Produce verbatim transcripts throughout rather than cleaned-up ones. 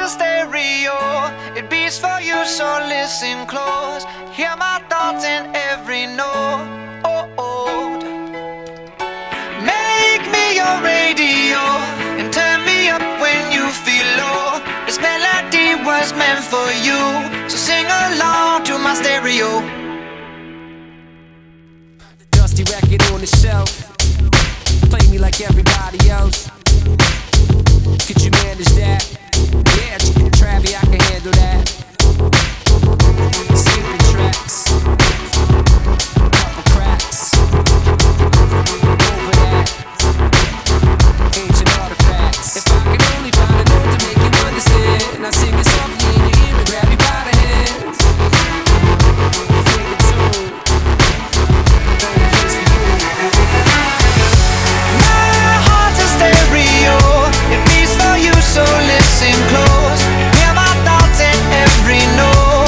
a stereo, it beats for you, so listen close. Hear my thoughts in every note. Make me your radio and turn me up when you feel low. This melody was meant for you, so sing along to my stereo. Dusty record on the shelf, play me like everybody else. Could you manage that? Yeah, Travie, I can handle that. Skipping tracks, couple cracks, over that. Ancient artifacts. If I could only find a note to make you understand, I sing it softly in your ear and grab you by the hands. Favorite tune, only place for you. My heart's a stereo, it beats for you, so listen close. Hear my thoughts in every note.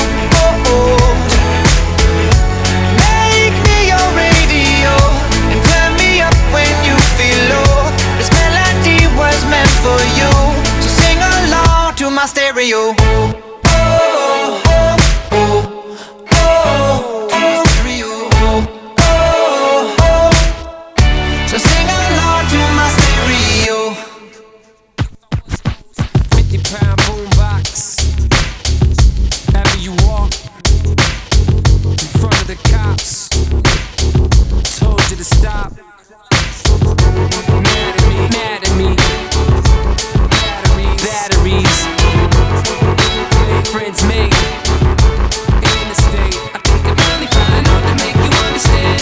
Make me your radio and turn me up when you feel low. This melody was meant for you, so sing along to my stereo. Oh, oh, oh, oh, to my stereo. Oh, oh, so sing along to my stereo. fifty pound boombox. Ever you walk in front of the cops, told you to stop. Mad at me, mad at me. Batteries, batteries. Friends make in the state. I think I finally find out to make you understand.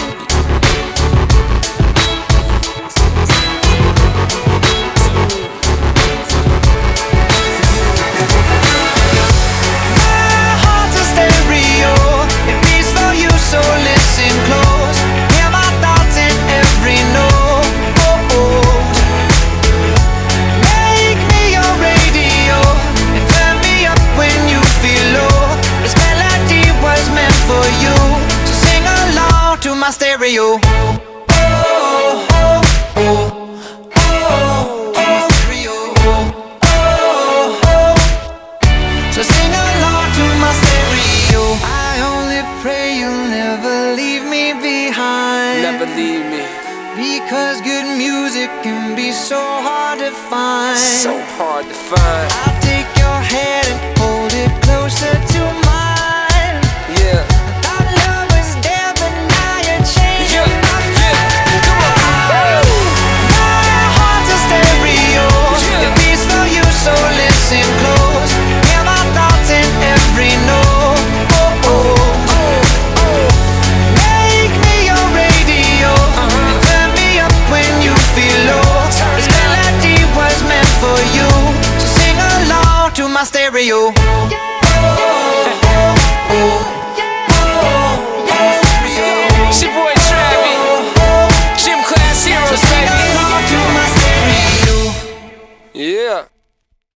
My heart's a stereo, it beats for you, so listen close. Hear my thoughts in every note. Make me your radio and turn me up when you feel low. This melody was meant for you, so sing along to my stereo. Oh, oh, oh, oh, to my stereo. Oh, oh, so sing along to my stereo. I only pray you'll never leave me behind, Never leave me. because good music can be so hard to find. So hard to find. I'll take your hand and hold it closer to mine. Yeah. Thought love was there, but now you're changing Yeah, my yeah. Come on. mind. My heart's a stereo, Yeah. it beats for you, so listen close. Hear my thoughts in every note. Oh, oh, oh. Make me your radio and turn me up when you feel low. This melody was meant for you, so sing along to my stereo.